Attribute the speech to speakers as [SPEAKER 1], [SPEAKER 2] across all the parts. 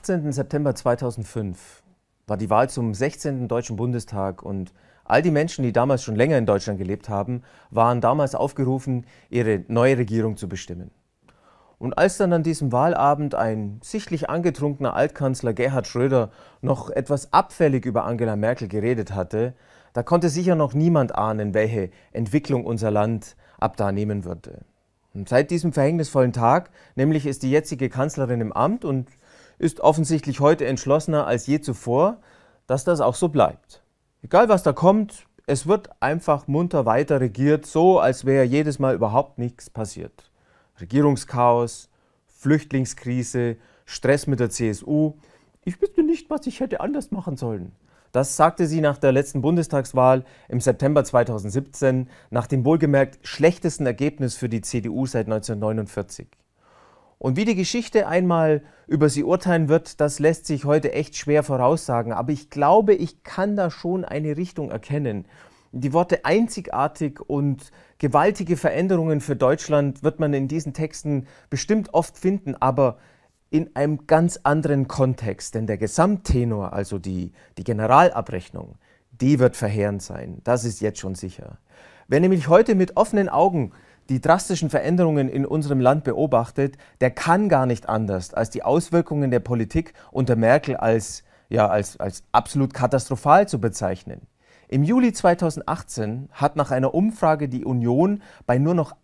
[SPEAKER 1] 18. September 2005 war die Wahl zum 16. Deutschen Bundestag und all die Menschen, die damals schon länger in Deutschland gelebt haben, waren damals aufgerufen, ihre neue Regierung zu bestimmen. Und als dann an diesem Wahlabend ein sichtlich angetrunkener Altkanzler Gerhard Schröder noch etwas abfällig über Angela Merkel geredet hatte, da konnte sicher noch niemand ahnen, welche Entwicklung unser Land ab da nehmen würde. Und seit diesem verhängnisvollen Tag, nämlich ist die jetzige Kanzlerin im Amt und ist offensichtlich heute entschlossener als je zuvor, dass das auch so bleibt. Egal was da kommt, es wird einfach munter weiter regiert, so als wäre jedes Mal überhaupt nichts passiert. Regierungschaos, Flüchtlingskrise, Stress mit der CSU. Ich wüsste nicht, was ich hätte anders machen sollen. Das sagte sie nach der letzten Bundestagswahl im September 2017, nach dem wohlgemerkt schlechtesten Ergebnis für die CDU seit 1949. Und wie die Geschichte einmal über sie urteilen wird, das lässt sich heute echt schwer voraussagen. Aber ich glaube, ich kann da schon eine Richtung erkennen. Die Worte einzigartig und gewaltige Veränderungen für Deutschland wird man in diesen Texten bestimmt oft finden, aber in einem ganz anderen Kontext. Denn der Gesamttenor, also die Generalabrechnung, die wird verheerend sein. Das ist jetzt schon sicher. Wer nämlich heute mit offenen Augen die drastischen Veränderungen in unserem Land beobachtet, der kann gar nicht anders, als die Auswirkungen der Politik unter Merkel als absolut katastrophal zu bezeichnen. Im Juli 2018 hat nach einer Umfrage die Union bei nur noch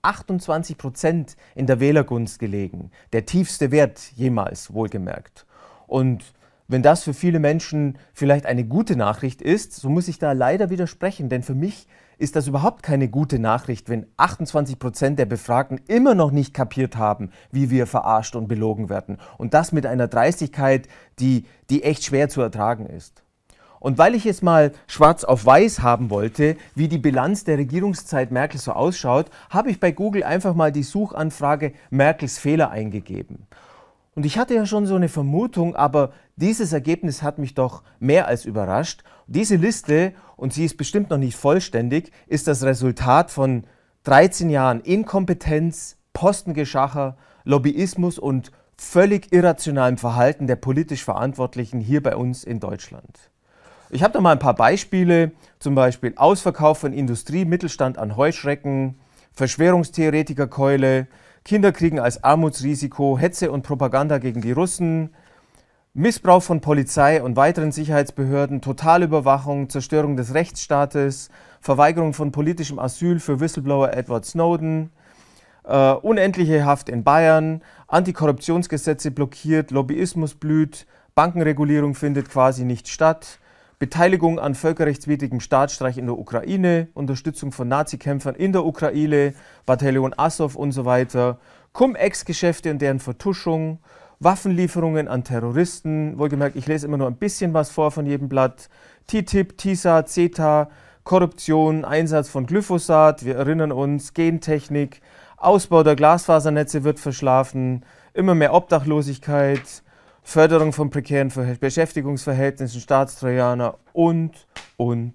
[SPEAKER 1] 28% in der Wählergunst gelegen. Der tiefste Wert jemals, wohlgemerkt. Und wenn das für viele Menschen vielleicht eine gute Nachricht ist, so muss ich da leider widersprechen, denn für mich ist das überhaupt keine gute Nachricht, wenn 28% der Befragten immer noch nicht kapiert haben, wie wir verarscht und belogen werden. Und das mit einer Dreistigkeit, die echt schwer zu ertragen ist. Und weil ich es mal schwarz auf weiß haben wollte, wie die Bilanz der Regierungszeit Merkel so ausschaut, habe ich bei Google einfach mal die Suchanfrage Merkels Fehler eingegeben. Und ich hatte ja schon so eine Vermutung, aber dieses Ergebnis hat mich doch mehr als überrascht. Diese Liste, und sie ist bestimmt noch nicht vollständig, ist das Resultat von 13 Jahren Inkompetenz, Postengeschacher, Lobbyismus und völlig irrationalem Verhalten der politisch Verantwortlichen hier bei uns in Deutschland. Ich habe da mal ein paar Beispiele, zum Beispiel Ausverkauf von Industrie, Mittelstand an Heuschrecken, Verschwörungstheoretikerkeule, Kinderkriegen als Armutsrisiko, Hetze und Propaganda gegen die Russen, Missbrauch von Polizei und weiteren Sicherheitsbehörden, Totalüberwachung, Zerstörung des Rechtsstaates, Verweigerung von politischem Asyl für Whistleblower Edward Snowden, unendliche Haft in Bayern, Antikorruptionsgesetze blockiert, Lobbyismus blüht, Bankenregulierung findet quasi nicht statt, Beteiligung an völkerrechtswidrigem Staatsstreich in der Ukraine, Unterstützung von Nazi-Kämpfern in der Ukraine, Bataillon Azov und so weiter, Cum-Ex-Geschäfte und deren Vertuschung, Waffenlieferungen an Terroristen, wohlgemerkt, ich lese immer nur ein bisschen was vor von jedem Blatt, TTIP, TISA, CETA, Korruption, Einsatz von Glyphosat, wir erinnern uns, Gentechnik, Ausbau der Glasfasernetze wird verschlafen, immer mehr Obdachlosigkeit, Förderung von prekären Beschäftigungsverhältnissen, Staatstrojaner und. Um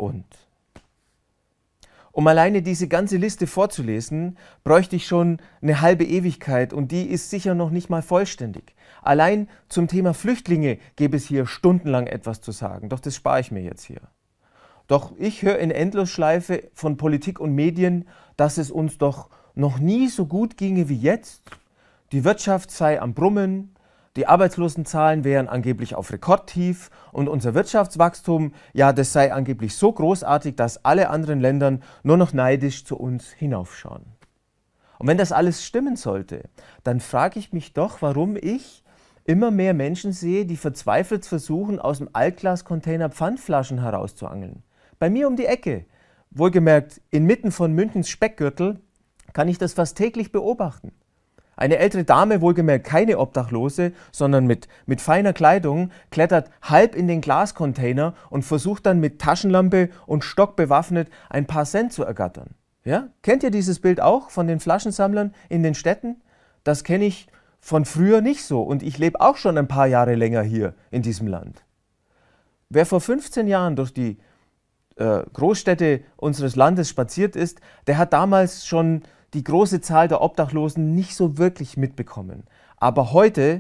[SPEAKER 1] alleine diese ganze Liste vorzulesen, bräuchte ich schon eine halbe Ewigkeit und die ist sicher noch nicht mal vollständig. Allein zum Thema Flüchtlinge gäbe es hier stundenlang etwas zu sagen, doch das spare ich mir jetzt hier. Doch ich höre in Endlosschleife von Politik und Medien, dass es uns doch noch nie so gut ginge wie jetzt. Die Wirtschaft sei am Brummen, die Arbeitslosenzahlen wären angeblich auf Rekordtief und unser Wirtschaftswachstum, ja, das sei angeblich so großartig, dass alle anderen Länder nur noch neidisch zu uns hinaufschauen. Und wenn das alles stimmen sollte, dann frage ich mich doch, warum ich immer mehr Menschen sehe, die verzweifelt versuchen, aus dem Altglascontainer Pfandflaschen herauszuangeln. Bei mir um die Ecke, wohlgemerkt inmitten von Münchens Speckgürtel, kann ich das fast täglich beobachten. Eine ältere Dame, wohlgemerkt keine Obdachlose, sondern mit feiner Kleidung, klettert halb in den Glascontainer und versucht dann mit Taschenlampe und Stock bewaffnet ein paar Cent zu ergattern. Ja? Kennt ihr dieses Bild auch von den Flaschensammlern in den Städten? Das kenne ich von früher nicht so und ich lebe auch schon ein paar Jahre länger hier in diesem Land. Wer vor 15 Jahren durch die Großstädte unseres Landes spaziert ist, der hat damals schon die große Zahl der Obdachlosen nicht so wirklich mitbekommen. Aber heute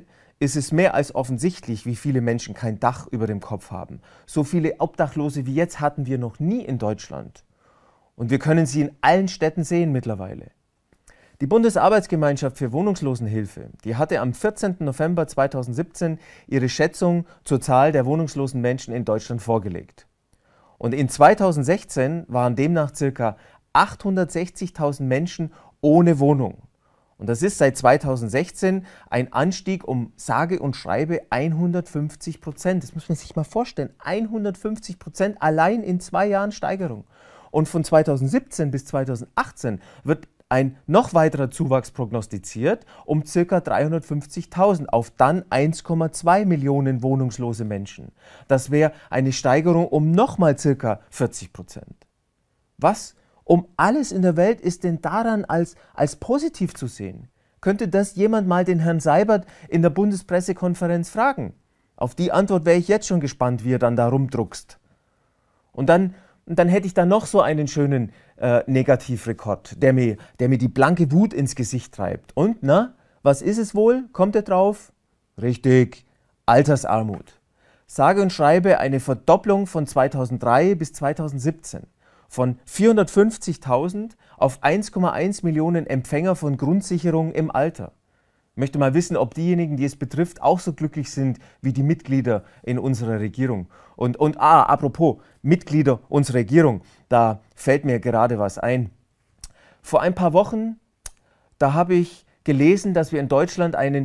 [SPEAKER 1] ist es mehr als offensichtlich, wie viele Menschen kein Dach über dem Kopf haben. So viele Obdachlose wie jetzt hatten wir noch nie in Deutschland. Und wir können sie in allen Städten sehen mittlerweile. Die Bundesarbeitsgemeinschaft für Wohnungslosenhilfe, die hatte am 14. November 2017 ihre Schätzung zur Zahl der wohnungslosen Menschen in Deutschland vorgelegt. Und in 2016 waren demnach ca. 860.000 Menschen ohne Wohnung. Und das ist seit 2016 ein Anstieg um sage und schreibe 150%. Das muss man sich mal vorstellen. 150% allein in 2 Jahren Steigerung. Und von 2017 bis 2018 wird ein noch weiterer Zuwachs prognostiziert um ca. 350.000 auf dann 1,2 Millionen wohnungslose Menschen. Das wäre eine Steigerung um nochmal ca. 40%. Was um alles in der Welt ist denn daran als positiv zu sehen? Könnte das jemand mal den Herrn Seibert in der Bundespressekonferenz fragen? Auf die Antwort wäre ich jetzt schon gespannt, wie er dann da rumdruckst. Und dann hätte ich da noch so einen schönen Negativrekord, der mir die blanke Wut ins Gesicht treibt. Und, na, was ist es wohl? Kommt ihr drauf? Richtig, Altersarmut. Sage und schreibe eine Verdopplung von 2003 bis 2017. Von 450.000 auf 1,1 Millionen Empfänger von Grundsicherung im Alter. Ich möchte mal wissen, ob diejenigen, die es betrifft, auch so glücklich sind wie die Mitglieder in unserer Regierung. Und apropos Mitglieder unserer Regierung, da fällt mir gerade was ein. Vor ein paar Wochen, da habe ich gelesen, dass wir in Deutschland einen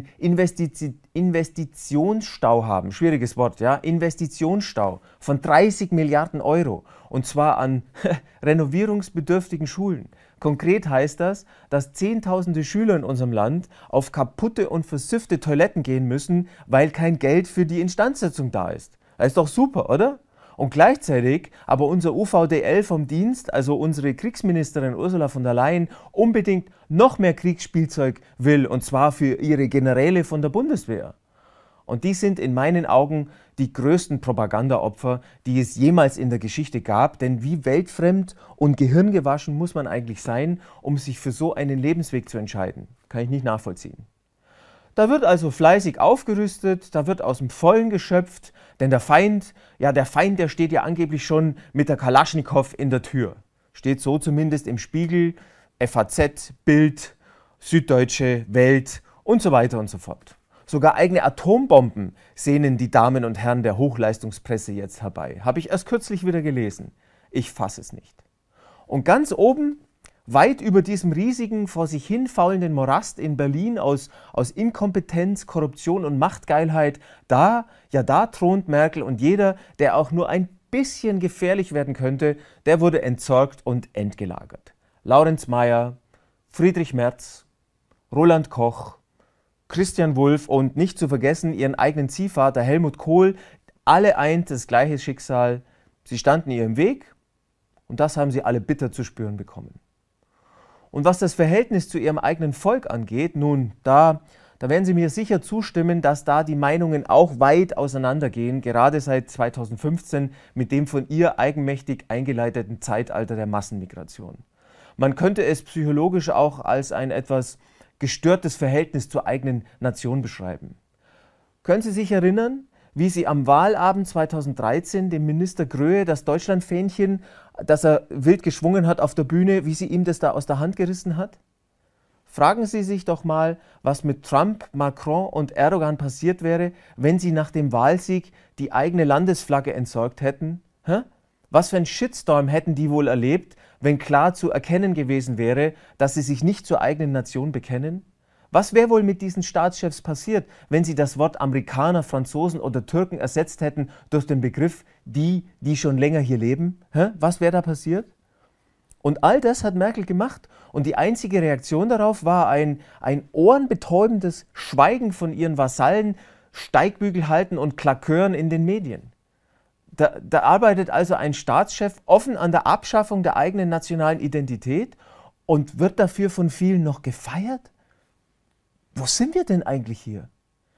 [SPEAKER 1] Investitionsstau haben. Schwieriges Wort, ja? Investitionsstau von 30 Milliarden Euro. Und zwar an renovierungsbedürftigen Schulen. Konkret heißt das, dass Zehntausende Schüler in unserem Land auf kaputte und versiffte Toiletten gehen müssen, weil kein Geld für die Instandsetzung da ist. Das ist doch super, oder? Und gleichzeitig aber unser UVDL vom Dienst, also unsere Kriegsministerin Ursula von der Leyen, unbedingt noch mehr Kriegsspielzeug will, und zwar für ihre Generäle von der Bundeswehr. Und die sind in meinen Augen die größten Propagandaopfer, die es jemals in der Geschichte gab. Denn wie weltfremd und gehirngewaschen muss man eigentlich sein, um sich für so einen Lebensweg zu entscheiden? Kann ich nicht nachvollziehen. Da wird also fleißig aufgerüstet, da wird aus dem Vollen geschöpft, denn der Feind, der steht ja angeblich schon mit der Kalaschnikow in der Tür. Steht so zumindest im Spiegel, FAZ, Bild, Süddeutsche, Welt und so weiter und so fort. Sogar eigene Atombomben sehnen die Damen und Herren der Hochleistungspresse jetzt herbei. Habe ich erst kürzlich wieder gelesen. Ich fasse es nicht. Und ganz oben, weit über diesem riesigen, vor sich hin faulenden Morast in Berlin aus Inkompetenz, Korruption und Machtgeilheit, da thront Merkel, und jeder, der auch nur ein bisschen gefährlich werden könnte, der wurde entsorgt und entgelagert. Laurenz Mayer, Friedrich Merz, Roland Koch, Christian Wulff und nicht zu vergessen ihren eigenen Ziehvater Helmut Kohl, alle eint das gleiche Schicksal. Sie standen ihr im Weg und das haben sie alle bitter zu spüren bekommen. Und was das Verhältnis zu ihrem eigenen Volk angeht, nun, da werden Sie mir sicher zustimmen, dass da die Meinungen auch weit auseinandergehen, gerade seit 2015 mit dem von ihr eigenmächtig eingeleiteten Zeitalter der Massenmigration. Man könnte es psychologisch auch als ein etwas gestörtes Verhältnis zur eigenen Nation beschreiben. Können Sie sich erinnern, wie Sie am Wahlabend 2013 dem Minister Gröhe das Deutschlandfähnchen, das er wild geschwungen hat auf der Bühne, wie sie ihm das da aus der Hand gerissen hat? Fragen Sie sich doch mal, was mit Trump, Macron und Erdogan passiert wäre, wenn sie nach dem Wahlsieg die eigene Landesflagge entsorgt hätten. Was für ein Shitstorm hätten die wohl erlebt, wenn klar zu erkennen gewesen wäre, dass sie sich nicht zur eigenen Nation bekennen? Was wäre wohl mit diesen Staatschefs passiert, wenn sie das Wort Amerikaner, Franzosen oder Türken ersetzt hätten durch den Begriff die schon länger hier leben? Was wäre da passiert? Und all das hat Merkel gemacht und die einzige Reaktion darauf war ein ohrenbetäubendes Schweigen von ihren Vasallen, Steigbügel halten und Klakören in den Medien. Da arbeitet also ein Staatschef offen an der Abschaffung der eigenen nationalen Identität und wird dafür von vielen noch gefeiert? Wo sind wir denn eigentlich hier?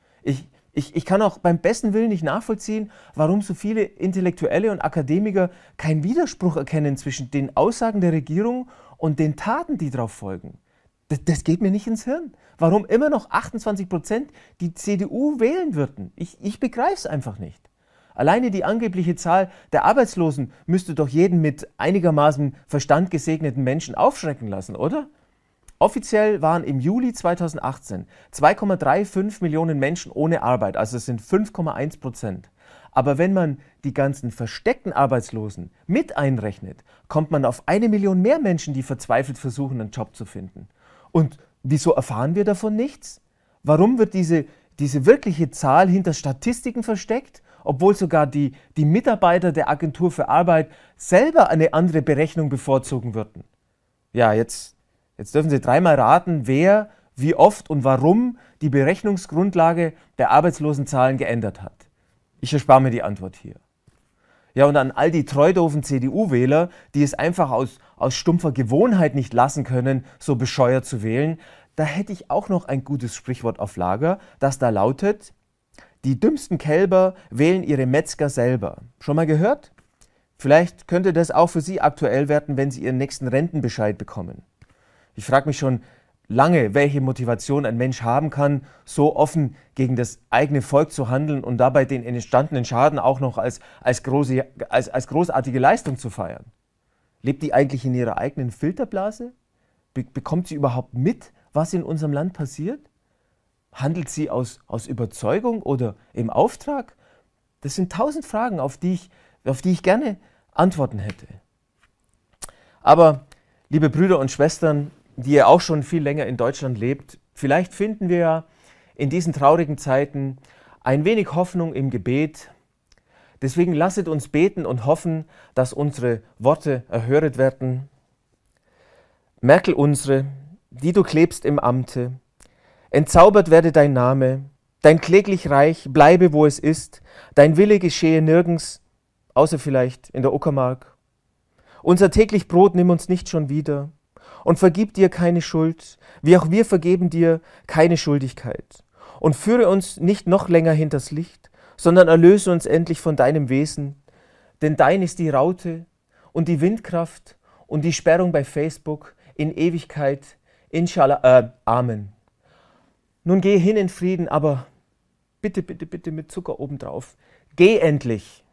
[SPEAKER 1] Ich kann auch beim besten Willen nicht nachvollziehen, warum so viele Intellektuelle und Akademiker keinen Widerspruch erkennen zwischen den Aussagen der Regierung und den Taten, die darauf folgen. Das geht mir nicht ins Hirn. Warum immer noch 28% die CDU wählen würden? Ich begreife es einfach nicht. Alleine die angebliche Zahl der Arbeitslosen müsste doch jeden mit einigermaßen Verstand gesegneten Menschen aufschrecken lassen, oder? Offiziell waren im Juli 2018 2,35 Millionen Menschen ohne Arbeit, also es sind 5,1%. Aber wenn man die ganzen versteckten Arbeitslosen mit einrechnet, kommt man auf 1 Million mehr Menschen, die verzweifelt versuchen, einen Job zu finden. Und wieso erfahren wir davon nichts? Warum wird diese wirkliche Zahl hinter Statistiken versteckt, obwohl sogar die Mitarbeiter der Agentur für Arbeit selber eine andere Berechnung bevorzugen würden? Ja, jetzt dürfen Sie dreimal raten, wer, wie oft und warum die Berechnungsgrundlage der Arbeitslosenzahlen geändert hat. Ich erspare mir die Antwort hier. Ja, und an all die treudoofen CDU-Wähler, die es einfach aus stumpfer Gewohnheit nicht lassen können, so bescheuert zu wählen, da hätte ich auch noch ein gutes Sprichwort auf Lager, das da lautet: Die dümmsten Kälber wählen ihre Metzger selber. Schon mal gehört? Vielleicht könnte das auch für Sie aktuell werden, wenn Sie Ihren nächsten Rentenbescheid bekommen. Ich frage mich schon lange, welche Motivation ein Mensch haben kann, so offen gegen das eigene Volk zu handeln und dabei den entstandenen Schaden auch noch als großartige Leistung zu feiern. Lebt die eigentlich in ihrer eigenen Filterblase? Bekommt sie überhaupt mit, was in unserem Land passiert? Handelt sie aus Überzeugung oder im Auftrag? Das sind 1000 Fragen, auf die ich gerne Antworten hätte. Aber, liebe Brüder und Schwestern, die ihr auch schon viel länger in Deutschland lebt, vielleicht finden wir ja in diesen traurigen Zeiten ein wenig Hoffnung im Gebet. Deswegen lasset uns beten und hoffen, dass unsere Worte erhöret werden. Merkel unsere, die du klebst im Amte, entzaubert werde dein Name, dein kläglich Reich bleibe, wo es ist, dein Wille geschehe nirgends, außer vielleicht in der Uckermark. Unser täglich Brot nimm uns nicht schon wieder und vergib dir keine Schuld, wie auch wir vergeben dir keine Schuldigkeit. Und führe uns nicht noch länger hinters Licht, sondern erlöse uns endlich von deinem Wesen, denn dein ist die Raute und die Windkraft und die Sperrung bei Facebook in Ewigkeit. Inshallah, Amen. Nun geh hin in Frieden, aber bitte, bitte, bitte mit Zucker obendrauf. Geh endlich!